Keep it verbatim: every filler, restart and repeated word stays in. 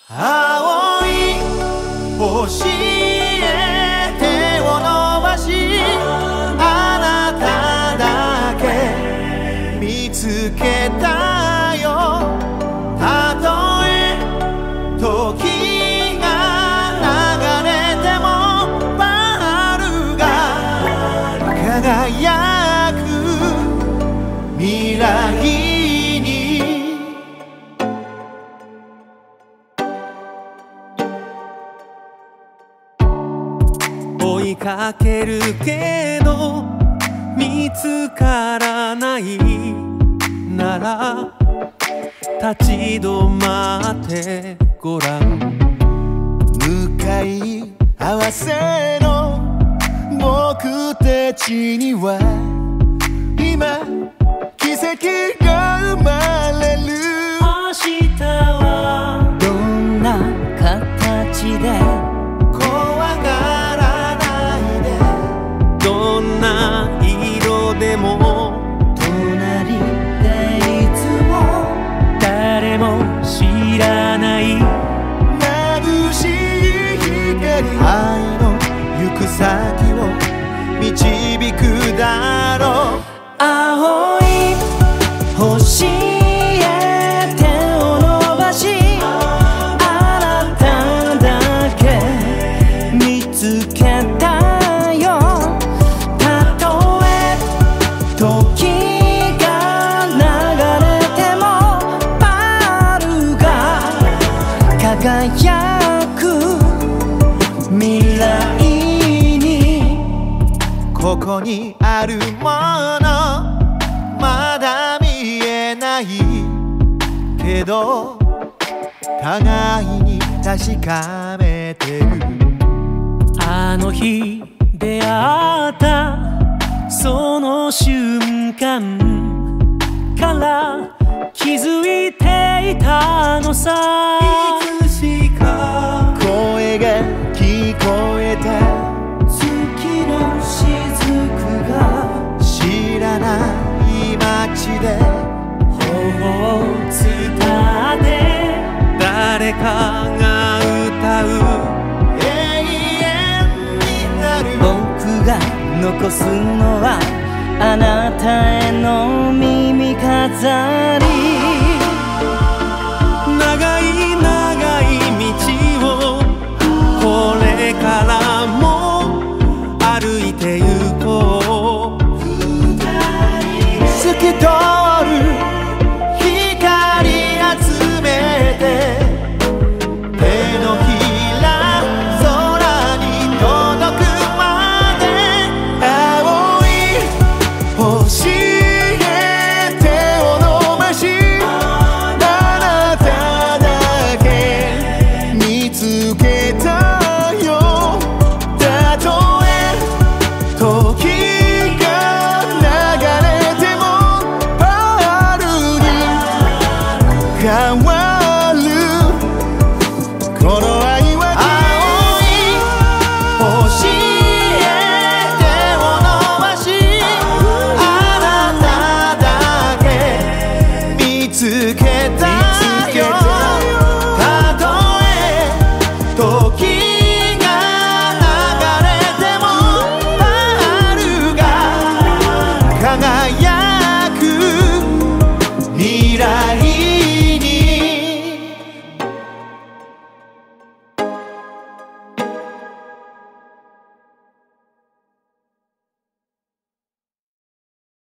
青い星へ手を伸ばし、あなただけ見つけたよ。たとえ時が流れてもパールが輝く未来に。追いかけるけど見つからないなら、立ち止まってごらん。向かい合わせの僕たちには今奇跡が生まれる。 明日はどんな形で怖がらないで、どんな色でも隣でいつも誰も知らない眩しい光、愛の行く先を導くだろう。 青い星へ手を伸ばし、あなただけ見つけたよ。たとえ時が流れてもパールが輝く未来に。 ここにあるものまだ見えないけど、互いに確かめてる。 あの日出会ったその瞬間から気づいていたのさ。 いつしか声が聞こえた。 月の雫が知らない街で頬を伝って誰かが歌う永遠になる。 僕が残すのはあなたへの耳飾り。